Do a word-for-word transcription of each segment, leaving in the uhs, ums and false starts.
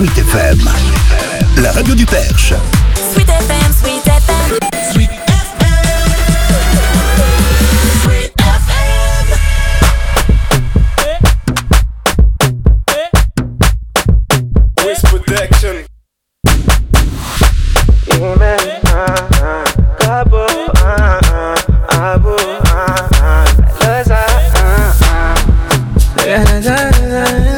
Sweet F M, la radio du Perche. Sweet F M, Sweet F M. Sweet F M. Sweet F M. Wiz Production. Yeah, man. Uh, uh, Cabo, uh, uh, Abu, uh, uh, Loza, uh, uh. Yeah, yeah, yeah, yeah.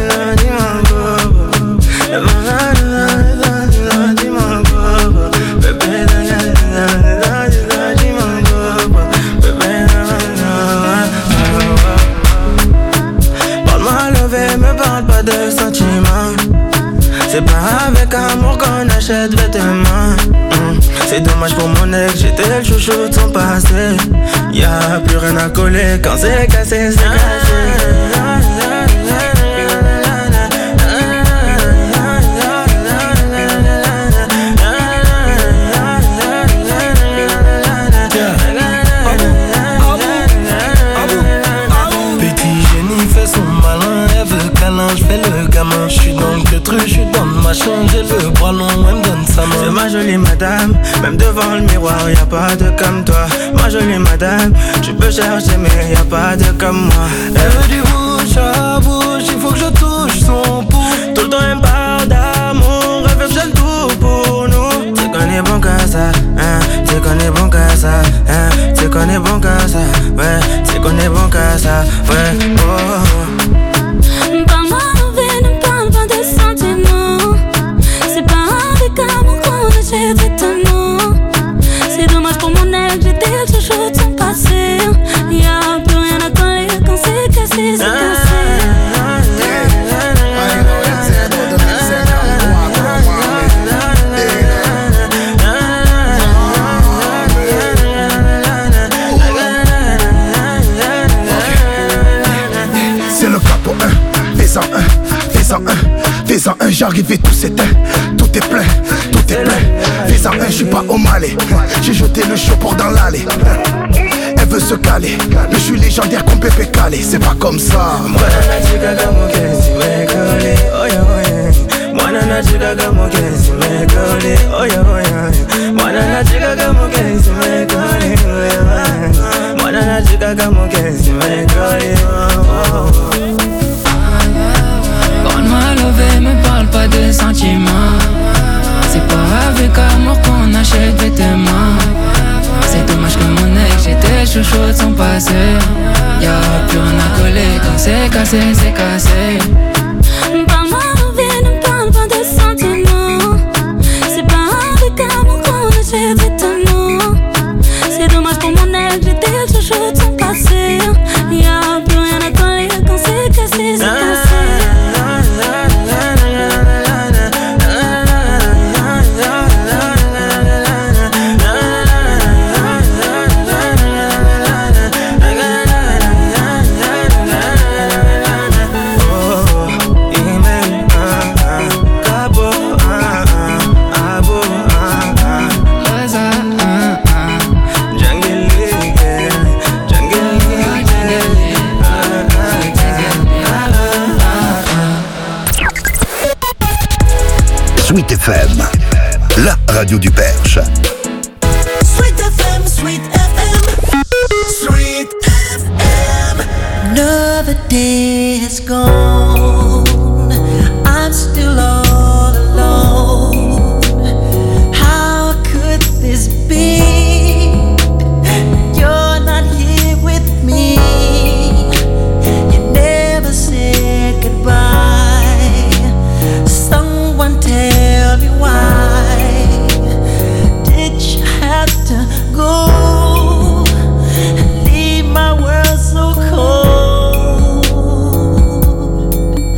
De sentiments, c'est pas avec amour qu'on achète vêtements. mmh. C'est dommage pour mon ex, j'étais le chouchou de son passé. Y'a plus rien à coller, quand c'est cassé, c'est cassé. Je fais le gamin, je suis dans le truc, je suis dans le machin, j'ai le bras long, elle me donne sa main. C'est ma jolie madame, même devant le miroir, y'a pas de comme toi. Ma jolie madame, tu peux chercher mais y'a pas de comme moi. Elle veut du bouche à bouche, il faut que je touche son pouce. Tout le temps elle me parle d'amour, elle veut que j'aime tout pour nous. C'est qu'on est bon qu'à ça, hein, c'est qu'on est bon qu'à ça, hein, c'est qu'on est bon qu'à ça, ouais, c'est qu'on est bon qu'à ça, ouais, oh. C'est dommage pour mon ex, j'étais le chouchou de son passé. Y'a plus rien à coller quand c'est cassé, c'est cassé. C'est le capo un, fais-en un, fais-en un, fais-en un, j'arrive et tout s'éteint. Tout est plein, tout est plein. Fais-en un, j'suis pas au Malais. J'ai jeté le chaud dans l'allée. Elle veut se caler, mais j'suis légendaire comme Pépé Calé. C'est pas comme ça. Parle-moi levé, me parle pas de sentiments. C'est pas avec amour qu'on achète vêtements. C'est dommage que mon ex, j'étais chouchou de son passé. Y'a plus rien à coller, quand c'est cassé, c'est cassé. Parle-moi levé, ne parle pas de sentiments. C'est pas avec amour qu'on achète vêtements. C'est dommage pour mon ex, j'étais le chouchou de son passé. Y'a plus rien à coller, quand c'est cassé, c'est cassé. Sweet F M, la radio du Perche. Sweet F M, Sweet F M. Sweet F M. Another day has gone. I'm still all alone. How could this be? You're not here with me. You never said goodbye. Someone tell me why did you have to go and leave my world so cold?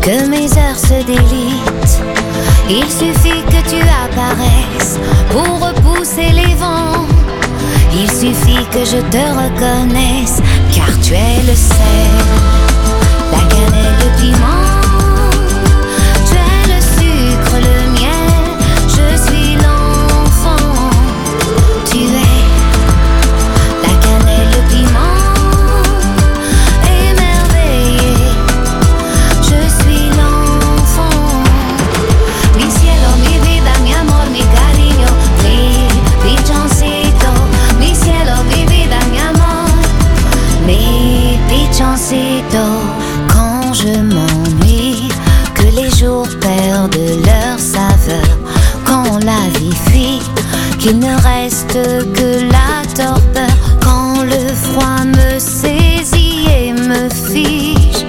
que mes heures se délitent. Il suffit que tu apparaisses pour repousser les vents. Il suffit que je te reconnaisse, car tu es le sel, la cannelle, le piment. Tu es le sucre, le miel, je suis l'enfant. Tu es la cannelle, le piment, émerveillé. Je suis l'enfant. Mi cielo, mi vida, mi amor, mi cariño, mi pichoncito. Mi cielo, mi vida, mi amor, mi pichoncito. Quand je m'ennuie, que les jours perdent leur saveur, quand la vie fuit, qu'il ne reste que la torpeur, quand le froid me saisit et me fige,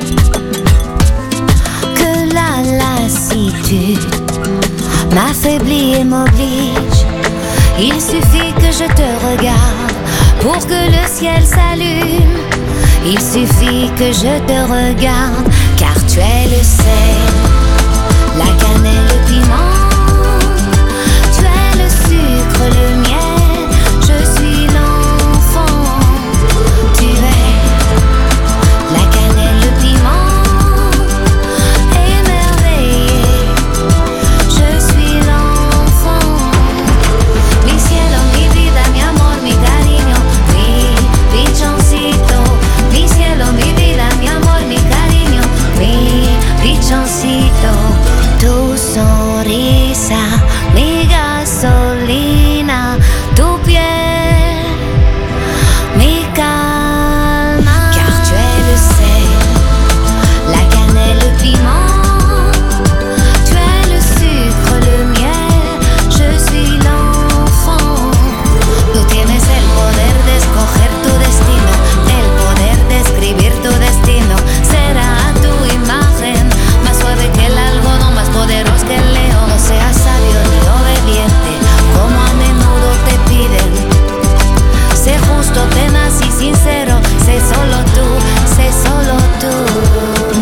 que la lassitude m'affaiblit et m'oblige. Il suffit que je te regarde pour que le ciel s'allume. Il suffit que je te regarde, car tu es le sel, la cannelle, le piment. Tu es le sucre, le miel, je suis l'enfant. Tu es la cannelle, le piment, émerveillé. Je suis l'enfant. Mi cielo, mi vida, mi amor, mi cariño, mi pichoncito. Mi cielo, mi vida, mi amor, mi cariño, mi pichoncito. Tu sonrisa, mi gasolina, tu piel, mi calma. Car tu es le sel, la cannelle, le piment. Tu es le sucre, le miel, je suis l'enfant. Tú tienes el poder de escoger tu destino, el poder de escribir tu destino. Será a tu imagen, más suave que el algodón, más poderoso que el león. No seas sabio ni obediente, como a menudo te piden. Sé justo, tenaz y sincero, sé solo tú, sé solo tú.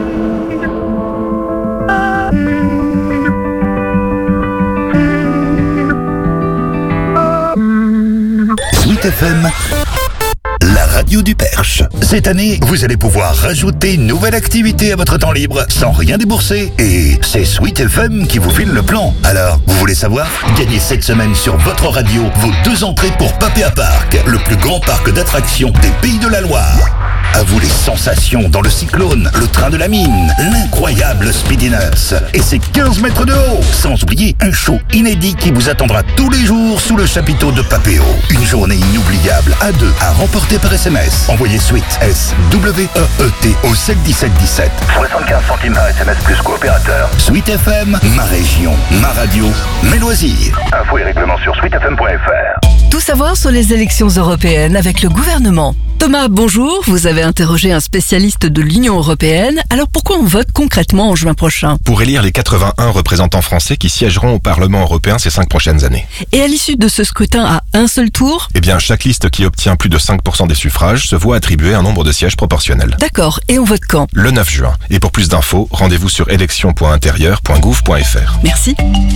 Sweet F M, la radio du Perche. Cette année, vous allez pouvoir rajouter une nouvelle activité à votre temps libre sans rien débourser. Et c'est Sweet F M qui vous file le plan. Alors, vous voulez savoir? Gagnez cette semaine sur votre radio vos deux entrées pour Papéa Park, le plus grand parc d'attractions des Pays de la Loire. À vous les sensations dans le cyclone, le train de la mine, l'incroyable Speediness et ses quinze mètres de haut. Sans oublier un show inédit qui vous attendra tous les jours sous le chapiteau de Papéo. Une journée inoubliable à deux, à remporter par S M S. Envoyez Sweet, S W E E T au sept dix-sept dix-sept. soixante-quinze centimes par S M S plus coopérateur. Sweet F M, ma région, ma radio, mes loisirs. Infos et règlements sur sweet f m point f r. Tout savoir sur les élections européennes avec le gouvernement. Thomas, bonjour. Vous avez interrogé un spécialiste de l'Union européenne. Alors pourquoi on vote concrètement en juin prochain? Pour élire les quatre-vingt-un représentants français qui siégeront au Parlement européen ces cinq prochaines années. Et à l'issue de ce scrutin à un seul tour? Eh bien, chaque liste qui obtient plus de cinq pour cent des suffrages se voit attribuer un nombre de sièges proportionnel. D'accord. Et on vote quand? Le neuf juin. Et pour plus d'infos, rendez-vous sur élections point intérieur point gouv point f r. Merci.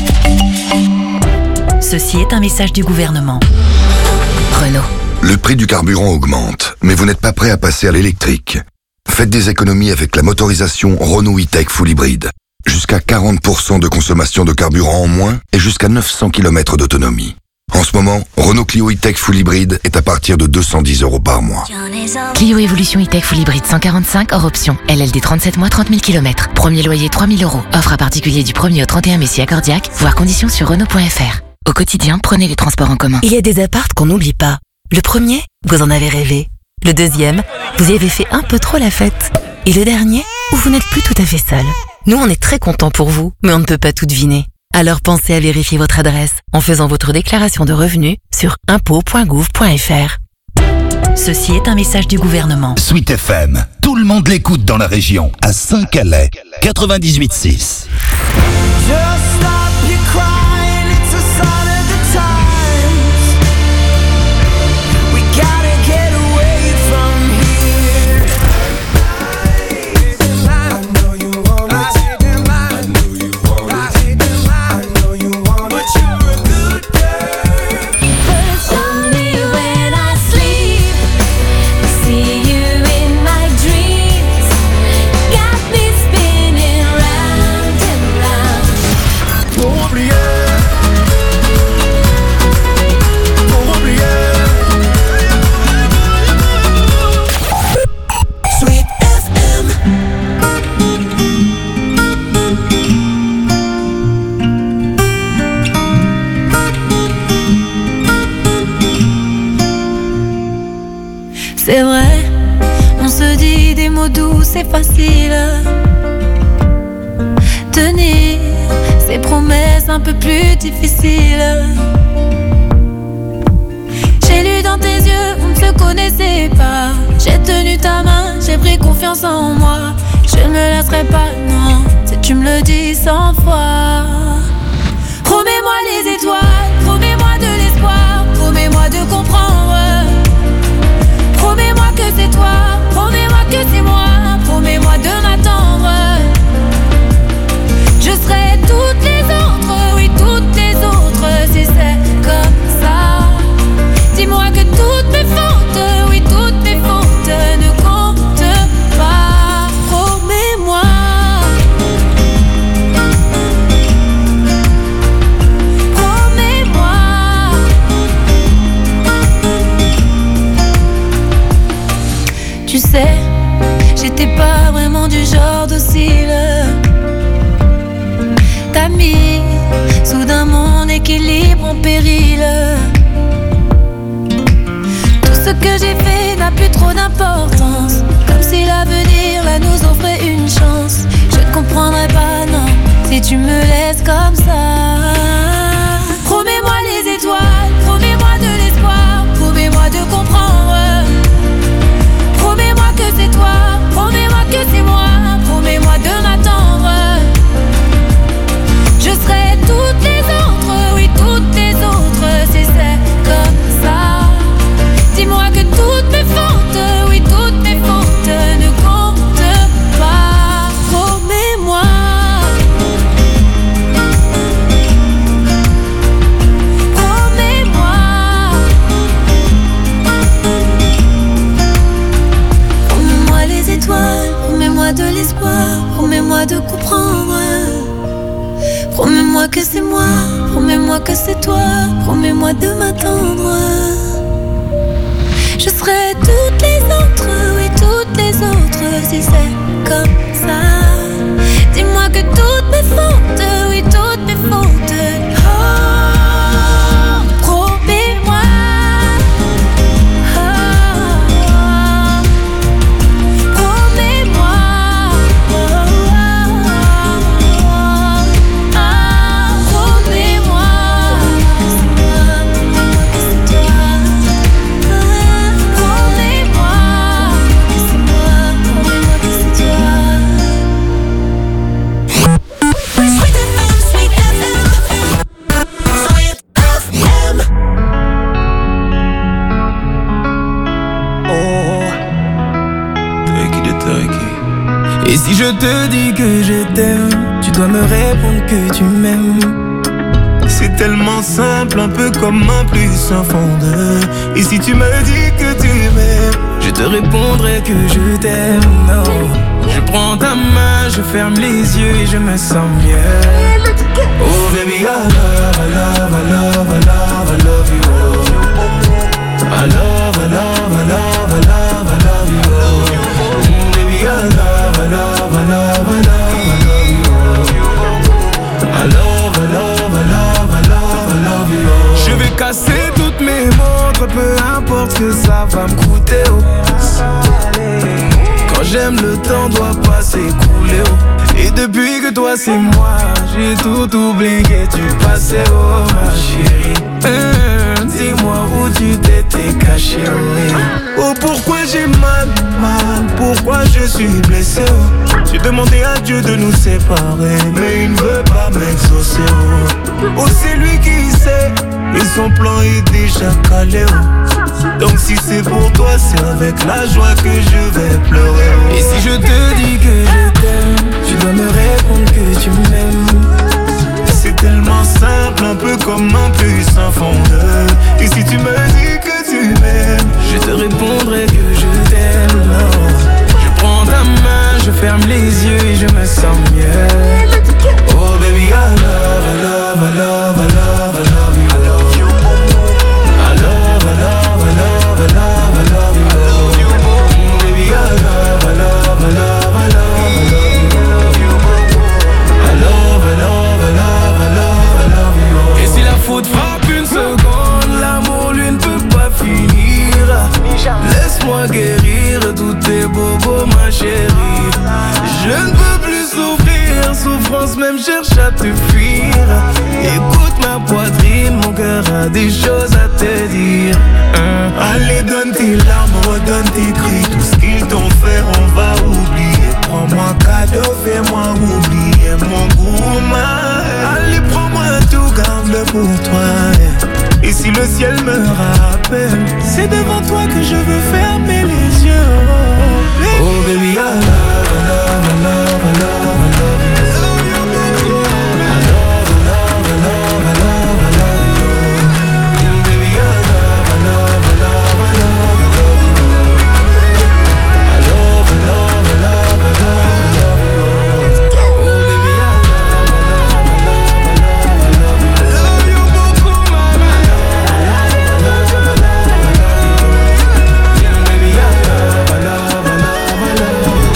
Ceci est un message du gouvernement. Renault. Le prix du carburant augmente, mais vous n'êtes pas prêt à passer à l'électrique. Faites des économies avec la motorisation Renault E-Tech Full Hybrid. Jusqu'à quarante pour cent de consommation de carburant en moins et jusqu'à neuf cents kilomètres d'autonomie. En ce moment, Renault Clio E-Tech Full Hybrid est à partir de deux cent dix euros par mois. Clio Evolution E-Tech Full Hybrid cent quarante-cinq hors option. L L D trente-sept mois, trente mille kilomètres. Premier loyer trois mille euros. Offre à particulier du premier au trente et un mai si accordiaque. Voir conditions sur Renault point F R. Au quotidien, prenez les transports en commun. Il y a des apparts qu'on n'oublie pas. Le premier, vous en avez rêvé. Le deuxième, vous y avez fait un peu trop la fête. Et le dernier, où vous n'êtes plus tout à fait seul. Nous, on est très contents pour vous, mais on ne peut pas tout deviner. Alors pensez à vérifier votre adresse en faisant votre déclaration de revenus sur impôts point gouv point f r. Ceci est un message du gouvernement. Sweet F M, tout le monde l'écoute dans la région. À Saint-Calais, quatre-vingt-dix-huit six. C'est vrai, on se dit des mots doux, c'est facile. Tenir ces promesses un peu plus difficiles. J'ai lu dans tes yeux, on ne se connaissait pas. J'ai tenu ta main, j'ai pris confiance en moi. Je ne me laisserai pas, non, si tu me le dis cent fois. Promets-moi les étoiles, promets-moi de l'espoir, promets-moi de comprendre. Promets-moi que c'est toi, promets-moi que c'est moi, promets-moi de m'attendre. Je serai toutes les autres, oui toutes les autres, si c'est comme ça. Dis-moi que toutes mes fautes, oui toutes mes fautes ne comptent pas. Promets-moi. Promets-moi. Tu sais, j'étais pas vraiment du genre docile. T'as mis soudain mon équilibre en péril. Tout ce que j'ai fait n'a plus trop d'importance, comme si l'avenir là nous offrait une chance. Je ne comprendrai pas, non, si tu me laisses comme ça. Promets-moi les étoiles, promets-moi de l'espoir, promets-moi de comprendre. Promets-moi que c'est toi, promets-moi que c'est moi, promets-moi de m'attendre. Je serai toutes les autres, oui toutes les autres, si c'est comme ça. Dis-moi que toutes mes fautes, oui toutes mes fautes ne comptent pas. Promets-moi. Promets-moi. Promets-moi les étoiles, promets-moi de l'espoir, promets-moi de comprendre. Promets-moi que c'est moi, promets-moi que c'est toi, promets-moi de m'attendre. Je serai toutes les autres, oui toutes les autres, si c'est comme ça. Dis-moi que toutes mes fautes, oui toutes mes fautes. Oh, promets-moi. Oh, promets-moi. Oh, promets-moi. Et si je te dis que je t'aime, tu dois me répondre que tu m'aimes. C'est tellement simple, un peu comme un plus un fond de. Et si tu me dis que tu m'aimes, je te répondrai que je t'aime. Non, je prends ta main, je ferme les yeux et je me sens mieux. Oh baby, I love, I love, I love, I love, I love you. I love, I love, I love, I love, I love you. Mm, baby, I love, I love, I love, I love, I love you. I love, I love, I love, I love, I love you. Je vais casser toutes mes montres, peu importe ce que ça va me coûter. Oh. Quand j'aime, le temps doit pas s'écouler. Oh. Et depuis que toi c'est moi, j'ai tout oublié, tu passais, oh ma chérie. euh, Dis-moi où tu t'étais caché, oh. Oh pourquoi j'ai mal, mal, pourquoi je suis blessé, oh. J'ai demandé à Dieu de nous séparer, mais il ne veut pas m'exaucer, oh. Oh c'est lui qui sait, et son plan est déjà calé, oh. Donc si c'est pour toi, c'est avec la joie que je vais pleurer, oh. Et si je te dis que je t'aime, tu dois me répondre que tu m'aimes. C'est tellement simple, un peu comme un puissant fondeur. Et si tu me dis que tu m'aimes, je te répondrai que je t'aime. Non. Je prends ta main, je ferme les yeux et je me sens mieux. Oh baby, I love, I love, I love, I love, I love you. I love, I love, I love, I love, I love you. Baby, I love, I love, I love, I love, I love you. ose même chercher à te fuir. Écoute ma poitrine, mon cœur a des choses à te dire. hein. Allez, donne tes larmes, redonne tes cris. Tout ce qu'ils t'ont fait, on va oublier. Prends-moi cadeau, fais-moi oublier mon goût. Allez, prends-moi tout, garde-le pour toi. Et si le ciel me rappelle, c'est devant toi que je veux fermer les yeux. Oh baby, I love, I love, I love, I love, I love you. I love, I love, I love, I love, I love you. Baby, I love, I love, I love, I love, I love you. I love, I love, I love, I love, I love you. Oh baby, I love, I love, I love, I love, I love you. I love you beaucoup, mama. I love, I love, I love, I love you. Baby, I love, I love, I love, I love you.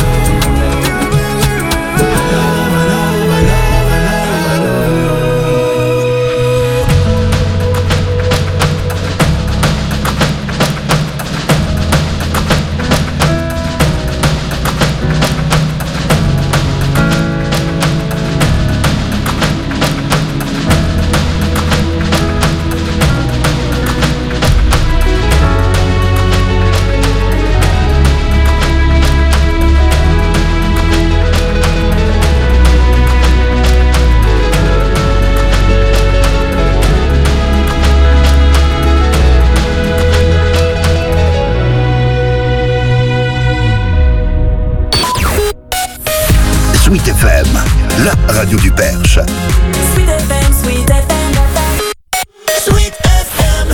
Sweet F M, la radio du Perche. Sweet F M, Sweet F M, Sweet F M.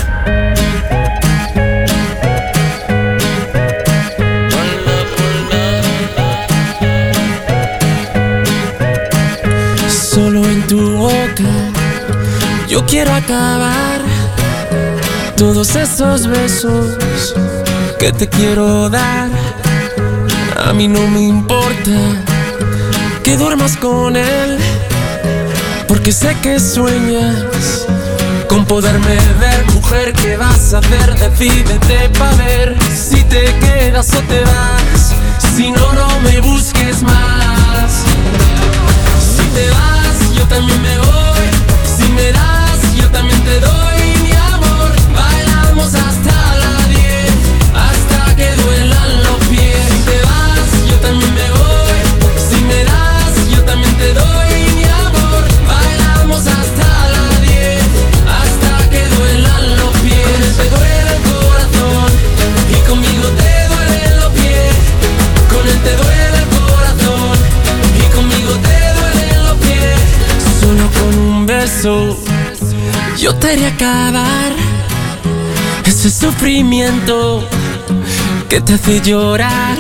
Solo en tu boca yo quiero acabar todos esos besos que te quiero dar. A mí no me importa que duermas con él, porque sé que sueñas con poderme ver. Mujer, ¿qué vas a hacer? Decídete pa' ver si te quedas o te vas. Si no, no me busques más. Si te vas, yo también me voy. Si me das, yo también te doy. Mi amor, bailamos hasta las diez, hasta que duelan los pies. Si te vas, yo también me voy. Si me das, yo también te doy. Mi amor, bailamos hasta las diez, hasta que duelan los pies. Te duele el corazón y conmigo te duelen los pies. Con él te duele el corazón y conmigo te duelen los pies. Solo con un beso yo te haré acabar ese sufrimiento que te hace llorar.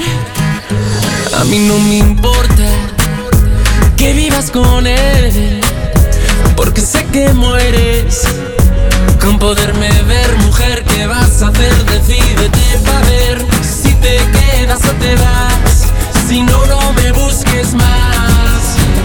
A mí no me importa que vivas con él, porque sé que mueres con poderme ver. Mujer, ¿qué vas a hacer? Decídete pa' ver si te quedas o te vas. Si no, no me busques más.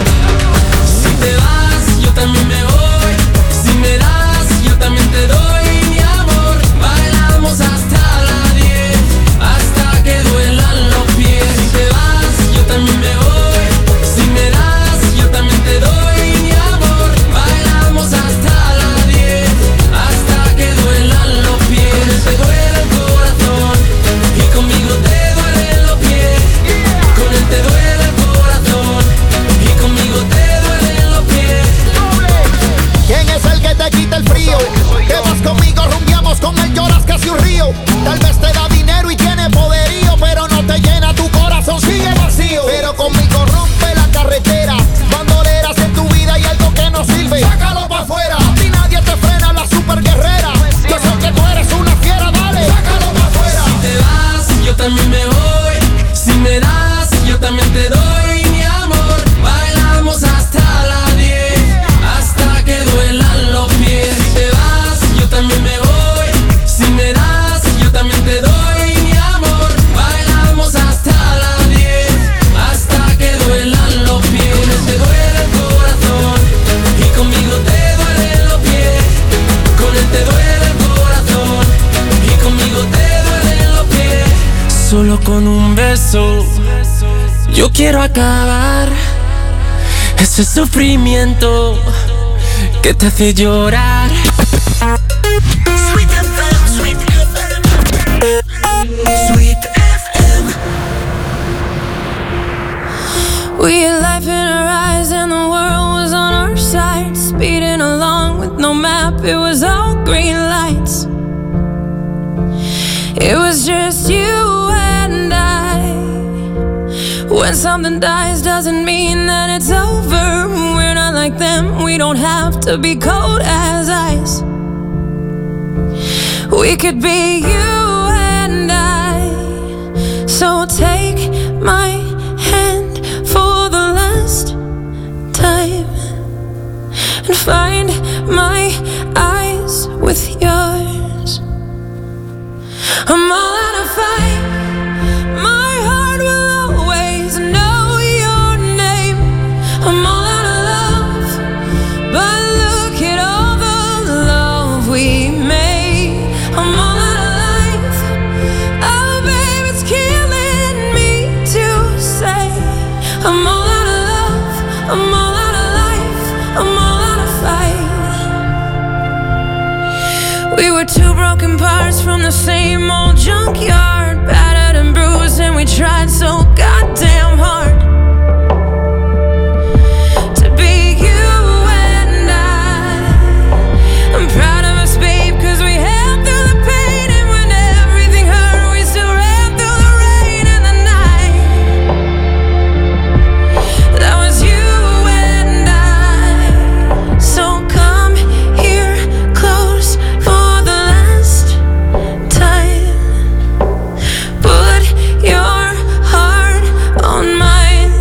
Si te vas, yo también me voy. Si me das, yo también te doy. Mi amor, bailamos hasta las diez, hasta que duelan los pies. Si te vas, yo también me voy. Si me das, yo también te doy. Mi amor, bailamos hasta las diez, hasta que duelan los pies. Te duele el corazón y conmigo te duelen los pies. Con él te duele el corazón y conmigo te duelen los pies. ¿Quién es el que te quita el frío? Que vas conmigo, rumbiamos, con él lloras casi un río. Tal vez te da dinero y tiene poderío, pero no te llena, tu corazón sigue vacío. Pero conmigo rompe la carretera, bandoleras en tu vida y algo que no sirve, sácalo pa' afuera. A ti nadie te frena, la super guerrera. Yo sé que tú eres una fiera, dale, sácalo pa' afuera. Si te vas, yo también me voy. Si me das, yo también te doy. Mi amor, bailamos hasta las diez, hasta que duelan los pies. Si te vas, yo también me voy. Si me das, yo también te doy. Mi amor, bailamos hasta las diez, hasta que duelan los pies. Con él te duele el corazón y conmigo te duelen los pies. Con él te duele el corazón y conmigo te duelen los pies. Solo con un beso yo quiero acabar Ese sufrimiento que te hace llorar. Sweet F M, Sweet F M, Sweet F M. We had life in our eyes and the world was on our side, speeding along with no map, it was all green lights. It was just you and I. When something dies doesn't mean that it's over. We're not like them, we don't have to be cold as ice. We could be you and I. So take my hand for the last time and find my eyes with yours. I'm all out of fight. My heart will always know your name. I'm all out of love, but look at all the love we made. I'm all out of life. Oh, babe, it's killing me to say. I'm all out of love. I'm all out of life. I'm all out of fight. We were two broken parts from the same old junkyard, battered and bruised, and we tried so goddamn hard to be you and I. I'm proud of us, babe, cause we held through the pain, and when everything hurt, we still ran through the rain and the night. That was you and I. So come here close for the last time. Put your heart on mine.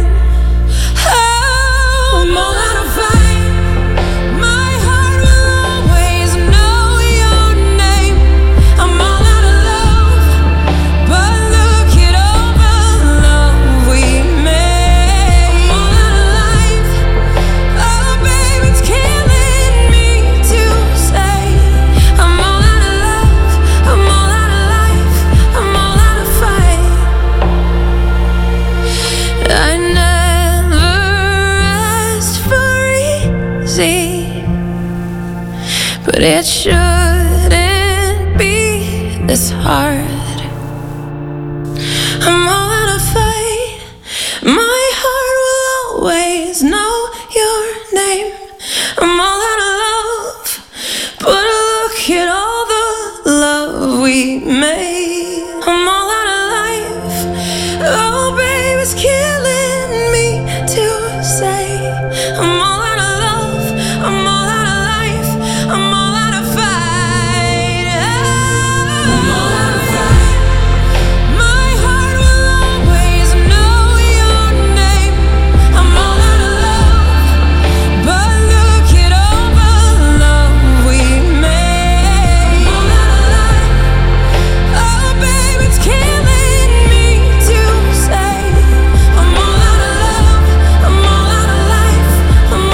Oh, I'm all out of fight. My heart will always know your name. I'm all out of love, but look at all the love we made. I'm all out of life. Oh, babe, it's killing me to say. I'm all out of love. I'm all out of life. I'm all out of fight. I never asked for easy, but it shouldn't be this hard. I'm all out of fight. My heart will always know your name. I'm all out of love, but look at all the love we made. I'm all out of life. Oh, babe, it's killing me to say. I'm all out of love. I'm all out of life. I'm all out of fight. I'm all out of fight. My heart will always know your name. I'm all out of love, but look at all the love we made. I'm all out of life. Oh, babe, it's killing me to say. I'm all out of love. I'm all out of life. I'm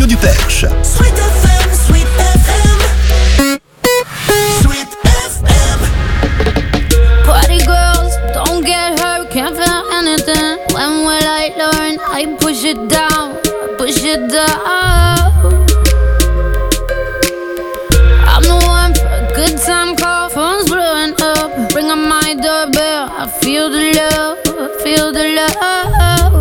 radio du Perche. Sweet F M, Sweet F M. Sweet F M. Party girls, don't get hurt, can't feel anything. When will I learn? I push it down, push it down. I'm the one for a good time call, phone's blowing up. Ring on my doorbell, I feel the love, I feel the love.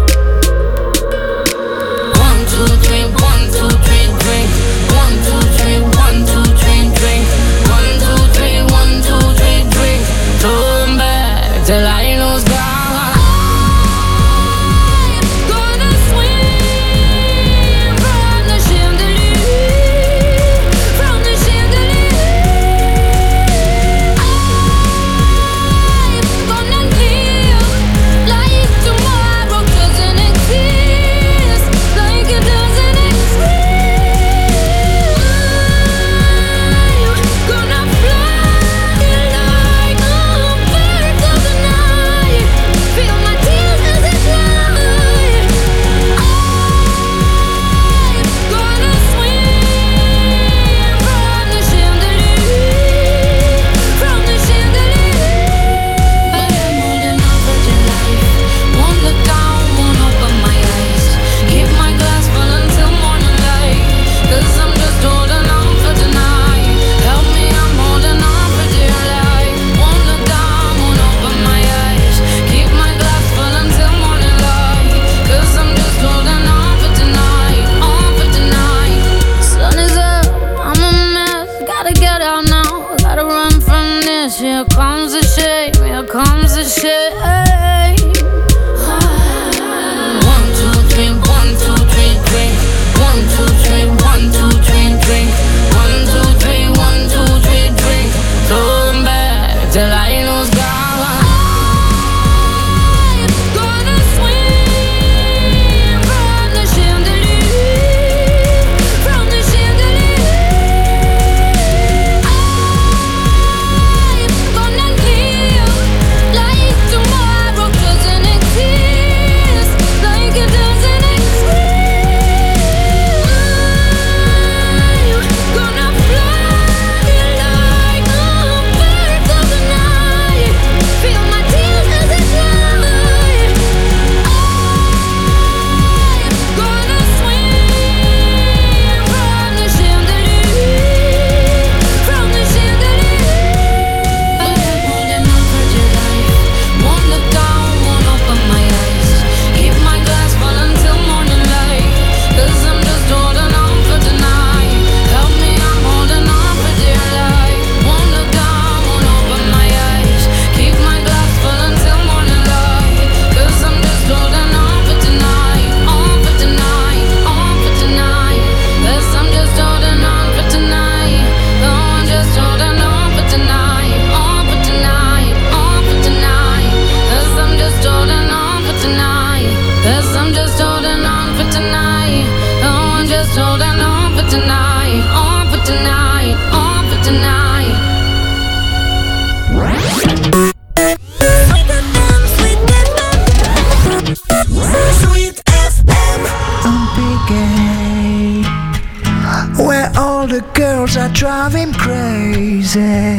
One, two, three, one, two, three, drink. One, two, three, one, two, three, drink. One, two, three, one, two, three, drink. Turn back till I lose God. Here comes the shame, here comes the shame. One, two, three, one, two, three, drink. One, two, three, one, two, three, drink. One, two, three, one, two, three, drink. Turn back till I lose God. Drive him crazy.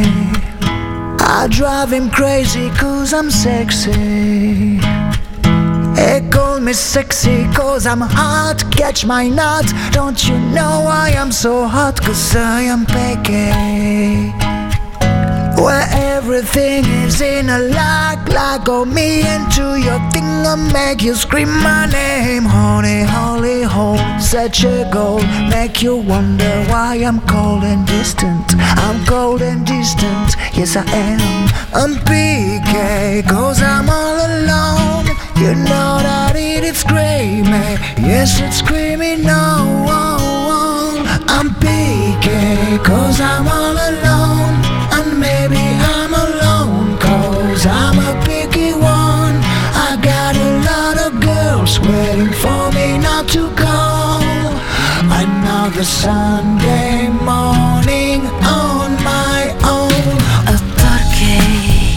I drive him crazy cause I'm sexy. They call me sexy cause I'm hot. Catch my nut. Don't you know I am so hot cause I am picky. Where everything is in a lock. Lock on me into your thing and make you scream my name. Honey, holy hole, such a goal. Make you wonder why I'm cold and distant. I'm cold and distant, yes I am. I'm P K cause I'm all alone. You know that it is screaming. Yes it's screaming no. I'm P K cause I'm all alone. And maybe I'm alone cause I'm a picky one. I got a lot of girls waiting for me not to go. Another Sunday morning on my own. Oh, ¿por qué?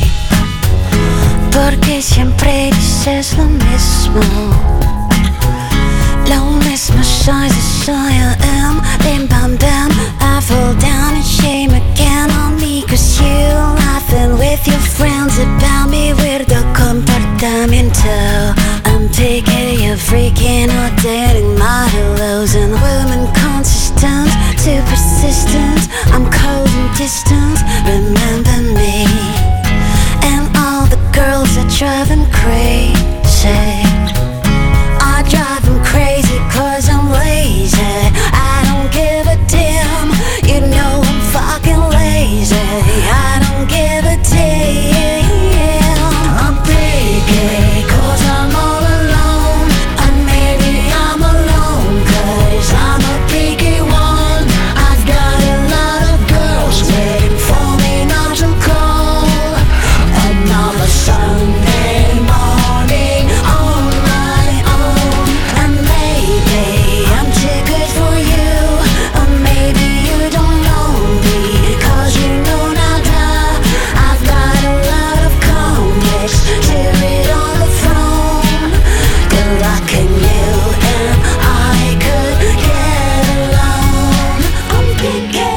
Porque siempre dices lo mismo. Lo mismo, size saw you am, bim bam bam. I fall down in shame again on me, cause you laughing with your friends about me. Weirdo comportamiento. I'm taking you freaking or dating my hellos, and women consistent, too persistent. I'm cold and distant, remember me. And all the girls that drive him crazy, I drive him crazy cause I'm lazy. I don't give a damn, you know I'm fucking lazy. I don't give a damn. I'm picky cause I'm all alone, and maybe I'm alone cause I'm a picky one. I've got a lot of girls waiting for me not to call. Another Sunday morning on my own, and maybe I'm too good for you, or maybe you don't know me, cause you know nada. I've got a lot of comics to read on the phone. Good luck in you and I could get along. I'm picky,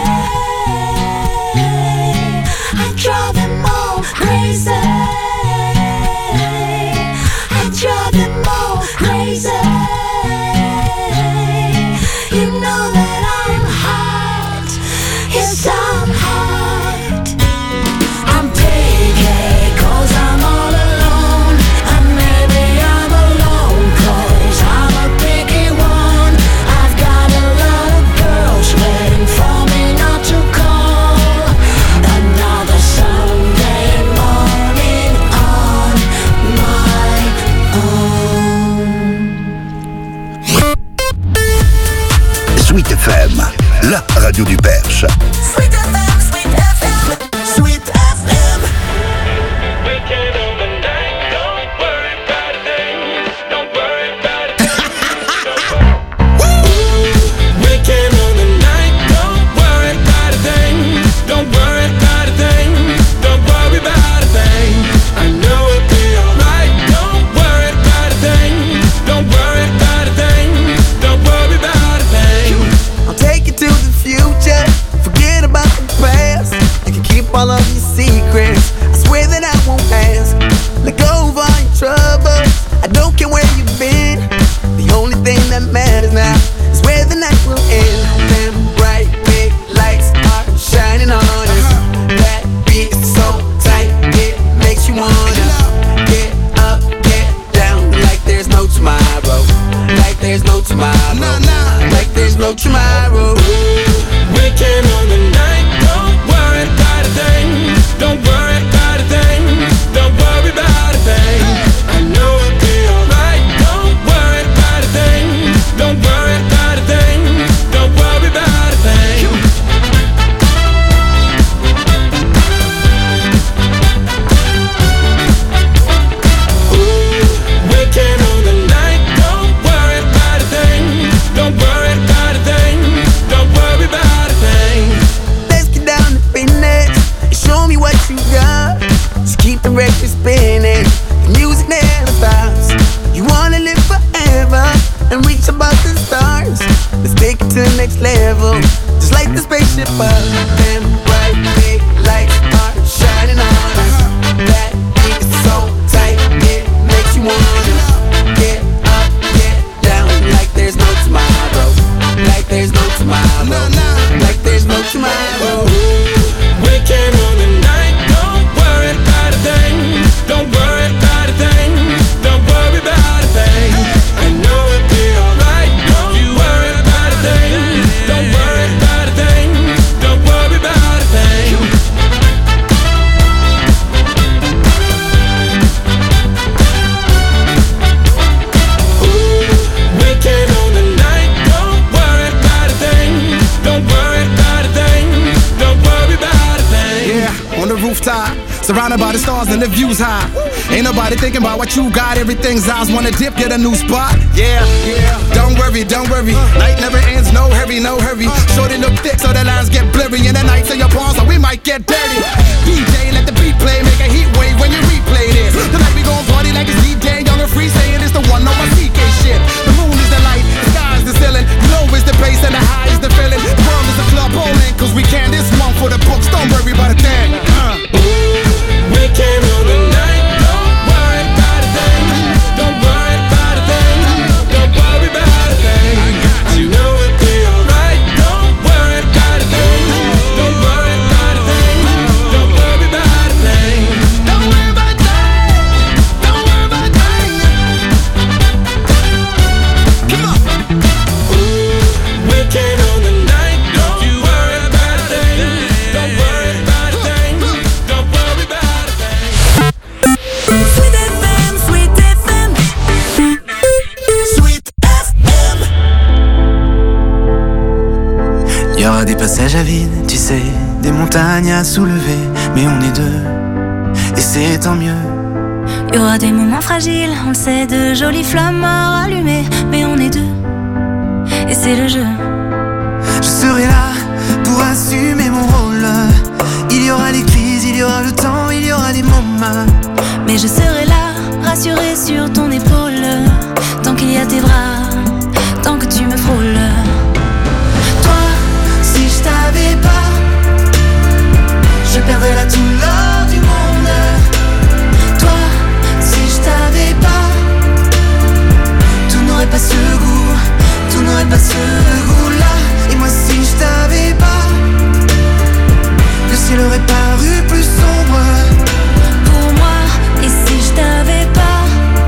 I drive them all crazy. I drive them all crazy. You know that I'm hot, yes I'm hot. I'm picky cause I'm all alone, and maybe I'm alone cause I'm a picky one. I've got a lot of girls waiting for me not to call. Another Sunday morning on my own. Sweet F M, la radio du Perche. Sweet F M, Sweet F M, Sweet F M. Weekend on the night, don't worry about a thing. Don't worry about a thing. Weekend on the night, don't worry about a thing. Don't worry about a thing. Don't worry about a thing. I know it'll be alright. Don't worry about a thing. Don't worry about a thing. Don't worry about a thing. I'll take you to the future, forget about the past. You can keep all of your secrets, I swear that I won't ask. Let go of all your troubles, I don't care where you've been. The only thing that matters now is where the night will end. Them bright big lights are shining on us. That beat is so tight, it makes you wanna get up, get down, like there's no tomorrow. Like there's no tomorrow. Like there's no tomorrow. Weekend on the night, don't worry about a thing. Don't worry about a thing. Don't worry about a thing. I know it'll be alright. Don't worry about a thing. Don't worry about a thing. Don't worry about a thing. Weekend on the night, don't worry about a thing. Don't worry about a thing. Don't worry about a thing. Let's get down to business and show me what you got. Just keep the record spinning, the music never stops. You wanna live forever and reach above the stars. Let's take it to the next level, just like the spaceship up. Them bright big lights are shining on us. That beat is so tight, it makes you wanna get up, get down, like there's no tomorrow. Like there's no tomorrow. Like there's no tomorrow. Weekend on the night, don't worry about a thing. Don't worry about a thing. Don't worry about a thing. I know it'll be alright. Don't you worry about a thing. Don't worry about a thing. Don't worry about a thing. Weekend on the night, don't worry about a thing. Don't worry about a thing. Don't worry about a thing. Yeah, on the rooftop, surrounded by the stars and the views high. Ain't nobody thinking about what you got. Everything's eyes wanna dip, get a new spot. Yeah, yeah. Don't worry, don't worry. Night never ends, no hurry, no hurry. Shorty look thick so the lines get blurry. And the nights in your palms, so we might get dirty. D J, let the beat play, make a heat wave when you replay this. Tonight we gon' party like it's D J, young and free, saying it's the one on my C K shit. The moon is the light, the sky's the ceiling, glow is the paper. aura des passages à vide, tu sais, des montagnes à soulever, mais on est deux, et c'est tant mieux. Il y aura des moments fragiles, on le sait, de jolies flammes à rallumer, mais on est deux, et c'est le jeu. Je serai là pour assumer mon rôle. Il y aura les crises, il y aura le temps, il y aura les moments. Mais je serai là, rassurée sur ton épaule, tant qu'il y a tes bras, tant que tu me frôles. Toi, si je t'avais pas, je perdrais là tout l'or du monde. Toi, si je t'avais pas, tout n'aurait pas ce goût, tout n'aurait pas ce goût-là. Et moi si je t'avais pas, le ciel aurait paru plus sombre pour moi. Et si je t'avais pas,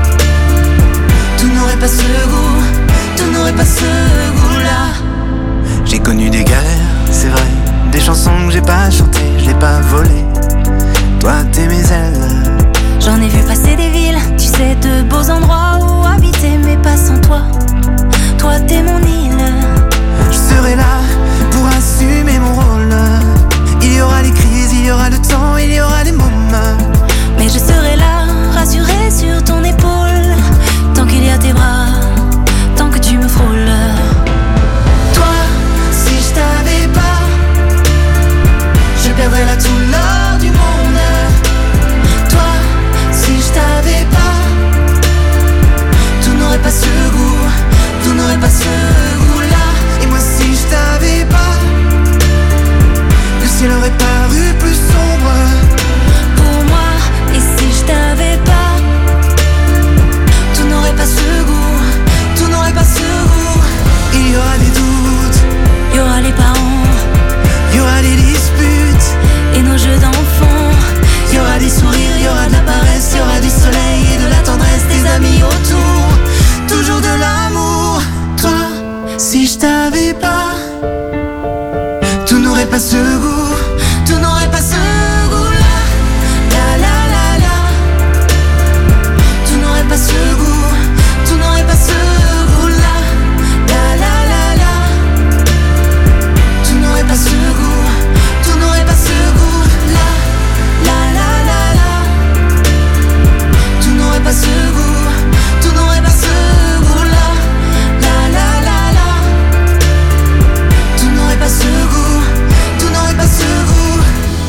tout n'aurait pas ce goût, tout n'aurait pas ce goût-là. J'ai connu des galères, c'est vrai, des chansons que j'ai pas chantées, je l'ai pas volées. Toi t'es mes ailes. J'en ai vu passer des villes, tu sais, de beaux endroits où habiter, mais pas sans toi. Toi t'es mon île. Je serai là pour assumer mon rôle. Il y aura les crises, il y aura le temps, il y aura les moments. Mais je serai là, rassurée sur ton épaule, tant qu'il y a tes bras, tant que tu me frôles. Toi, si je t'avais pas, je perdrais là tout l'or du monde. Toi, si je t'avais pas, tout n'aurait pas ce goût, tout n'aurait pas ce goût-là. Et moi si je t'avais pas, le ciel aurait paru plus sombre pour moi. Et si je t'avais pas, tout n'aurait pas ce goût, tout n'aurait pas ce goût. Il y aura des doutes, il y aura les parents, il y aura des disputes et nos jeux d'enfants. Il y aura des sourires, il y aura de la paresse, il y aura du soleil et de la tendresse, des amis autour, toujours de l'amour. Toi, si je t'avais pas, tout n'aurait pas ce goût, tout n'aurait pas ce goût-là. La la la la, tout n'aurait pas ce goût, tout n'aurait pas ce goût-là. La la la la, tout n'aurait pas ce goût, tout n'aurait pas ce goût-là. La la la la, tout n'aurait pas ce goût, tout n'aurait pas ce goût-là. La la la la, tout n'aurait pas ce goût, tout n'aurait pas ce goût.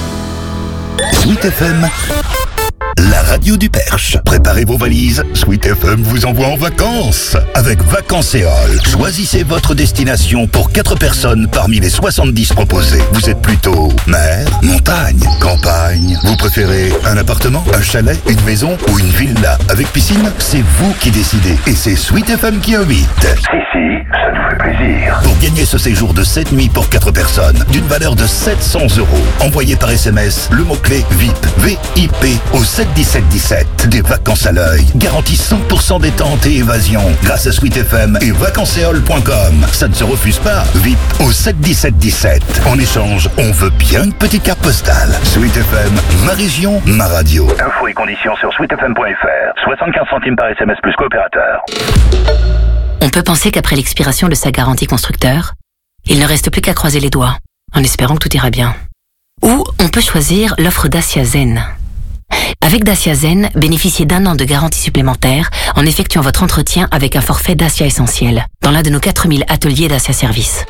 Sweet F M, la radio du Perche. Préparez vos valises, Sweet F M vous envoie en vacances. Avec Vacancéole, choisissez votre destination pour quatre personnes parmi les soixante-dix proposées. Vous êtes plutôt mer, montagne, campagne. Vous préférez un appartement, un chalet, une maison ou une villa avec piscine? C'est vous qui décidez et c'est Sweet F M qui invite. Si, si, ça nous fait plaisir. Pour gagner ce séjour de sept nuits pour quatre personnes, d'une valeur de sept cents euros, envoyez par S M S le mot-clé V I P, V I P au sept dix-sept dix-sept. Des vacances à l'œil, garantie cent pour cent détente et évasion, grâce à Sweet F M et vacancéole point com. Ça ne se refuse pas, V I P au sept dix-sept dix-sept. En échange, on veut bien une petite carte postale. Sweet F M, ma région, ma radio. Infos et conditions sur sweet f m point f r. soixante-quinze centimes par S M S plus coopérateur. On peut penser qu'après l'expiration de sa garantie constructeur, il ne reste plus qu'à croiser les doigts, en espérant que tout ira bien. Ou on peut choisir l'offre Dacia Zen. Avec Dacia Zen, bénéficiez d'un an de garantie supplémentaire en effectuant votre entretien avec un forfait Dacia Essentiel dans l'un de nos quatre mille ateliers Dacia Service.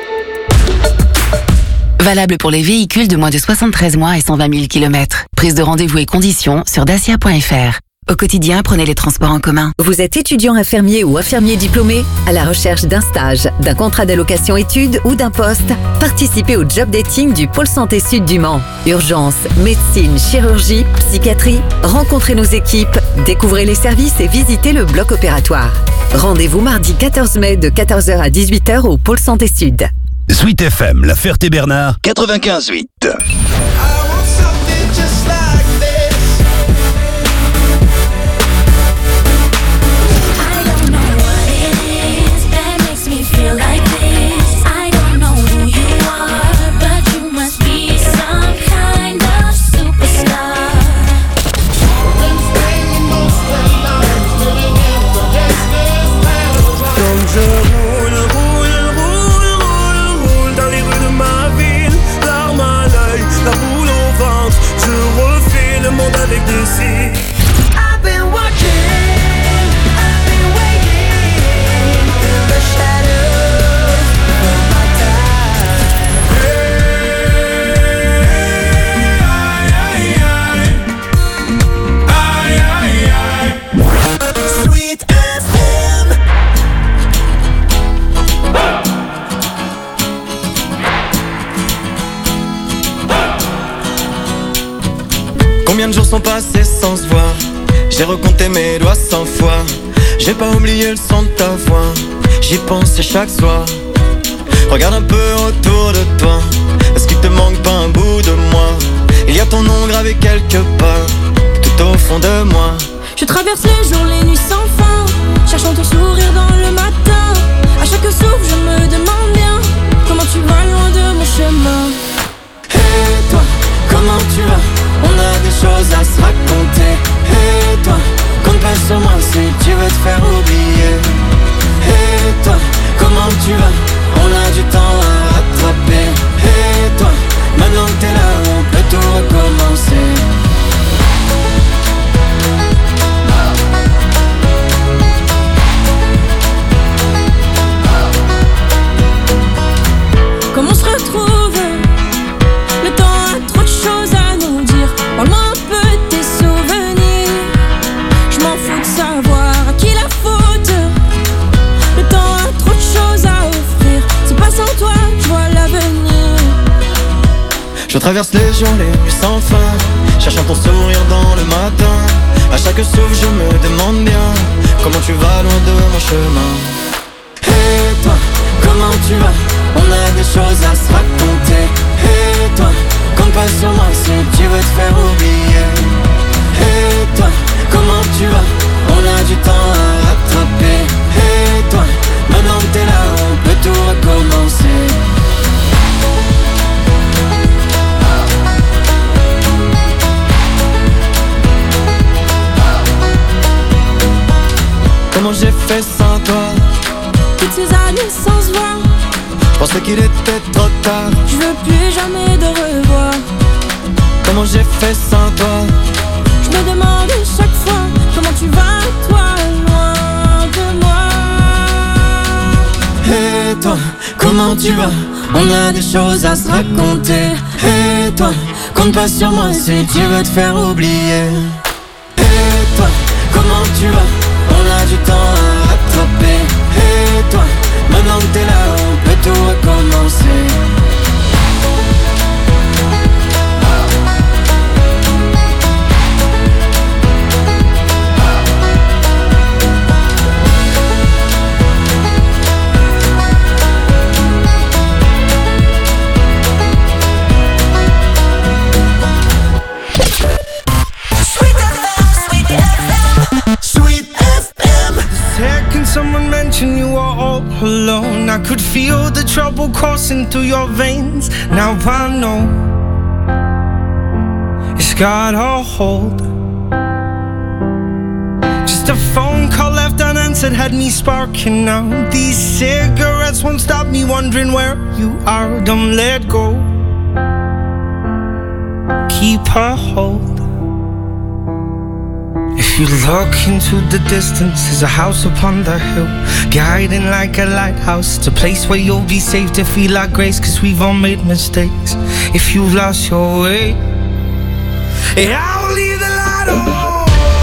Valable pour les véhicules de moins de soixante-treize mois et cent vingt mille kilomètres. Prise de rendez-vous et conditions sur dacia point f r. Au quotidien, prenez les transports en commun. Vous êtes étudiant infirmier ou infirmier diplômé à la recherche d'un stage, d'un contrat d'allocation études ou d'un poste? Participez au job dating du Pôle Santé Sud du Mans. Urgence, médecine, chirurgie, psychiatrie. Rencontrez nos équipes, découvrez les services et visitez le bloc opératoire. Rendez-vous mardi quatorze mai de quatorze heures à dix-huit heures au Pôle Santé Sud. Sweet F M, La Ferté-Bernard, quatre-vingt-quinze huit. Je roule, roule, roule, roule dans les rues de ma Combien de jours sont passés sans se voir? J'ai recompté mes doigts cent fois. J'ai pas oublié le son de ta voix. J'y pensais chaque soir. Regarde un peu autour de toi. Est-ce qu'il te manque pas un bout de moi? Il y a ton nom gravé quelque part, tout au fond de moi. Je traverse les jours, les nuits sans fin, cherchant ton sourire dans le matin. À chaque souffle je me demande bien comment tu vas loin de mon chemin. Et toi, comment tu vas? On a des choses à se raconter. Et toi, compte pas sur moi si tu veux te faire oublier. Et toi, comment tu vas? On a du temps à rattraper. Et toi, maintenant que t'es là, on peut tout recommencer. Comment on se retrouve? Le temps a trop de choses à nous dire. Parle-moi un peu de tes souvenirs. Je m'en fous de savoir à qui la faute. Le temps a trop de choses à offrir. C'est pas sans toi que je vois l'avenir. Je traverse les jours, les nuits sans fin, cherchant ton sourire dans le matin. À chaque souffle je me demande bien comment tu vas loin de mon chemin. Et toi, comment tu vas? On a des choses à se raconter. Et toi, compte pas sur moi si tu veux te faire oublier. Et toi, comment tu vas? On a du temps à rattraper. Et toi, maintenant que t'es là, on peut tout recommencer. Comment j'ai fait sans toi? Toutes ces années sans se voir. Je pensais qu'il était trop tard. Je veux plus jamais de revoir. Comment j'ai fait sans toi? Je me demande chaque fois comment tu vas, toi, loin de moi. Et toi, comment tu vas? On a des choses à se raconter. Et toi, compte pas sur moi si tu veux te faire oublier. Et toi, comment tu vas? On a du temps à rattraper. Et toi, maintenant que t'es là, on peut tout recommencer. Someone mentioned you were all alone. I could feel the trouble coursing through your veins. Now I know it's got a hold. Just a phone call left unanswered had me sparking now. These cigarettes won't stop me wondering where you are. Don't let go. Keep a hold. If you look into the distance, there's a house upon the hill, guiding like a lighthouse. It's a place where you'll be safe to feel like grace, cause we've all made mistakes. If you've lost your way, yeah, I'll leave the light on.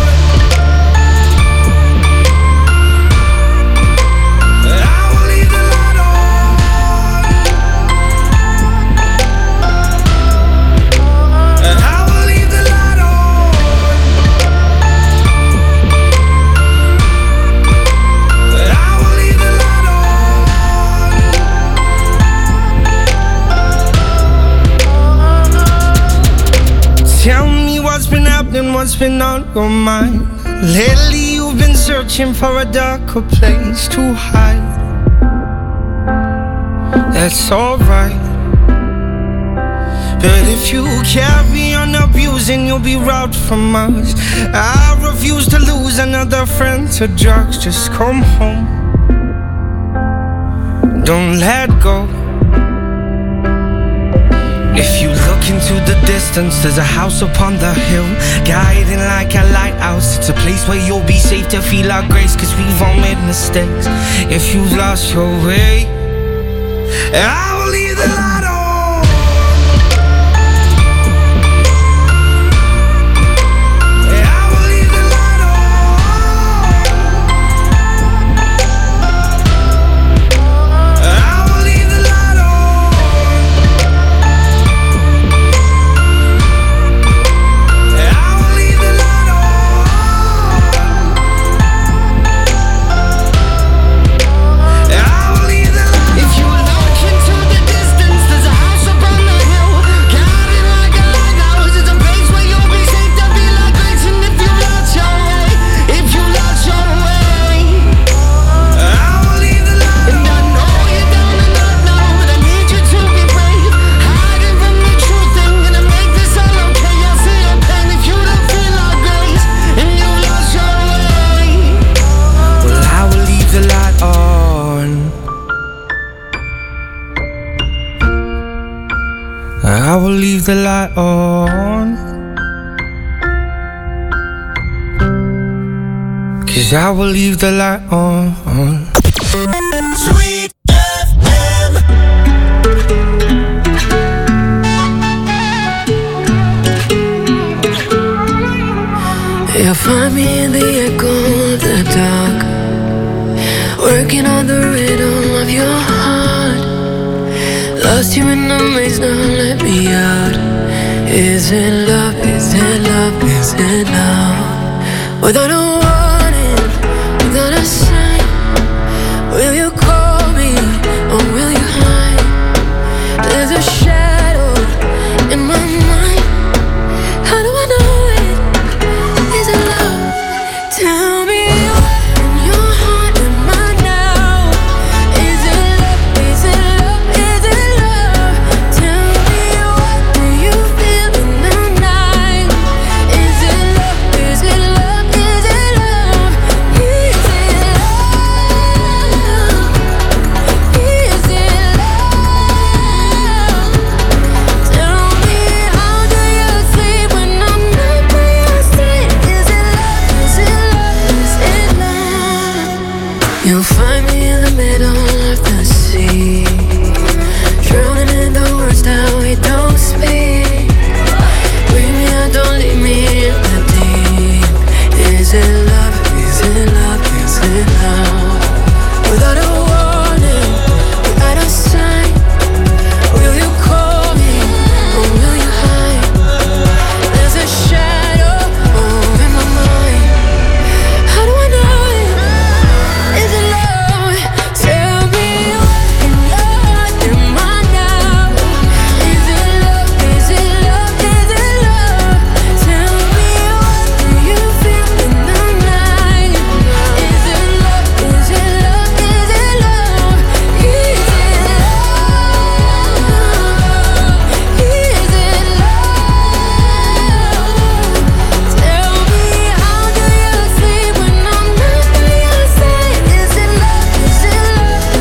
What's been on your mind? Lately you've been searching for a darker place to hide. That's alright. But if you carry on abusing, you'll be robbed from us. I refuse to lose another friend to drugs. Just come home. Don't let go. If you look into the distance, there's a house upon the hill, guiding like a lighthouse. It's a place where you'll be safe to feel our grace, cause we've all made mistakes. If you've lost your way, I will leave the light on. I leave the light on. Cause I will leave the light on. Sweet F M. You'll find me in the echo of the dark, working on the rhythm of your heart. Lost you in the maze, now let me out. Is it love, is it love, is it love? Without a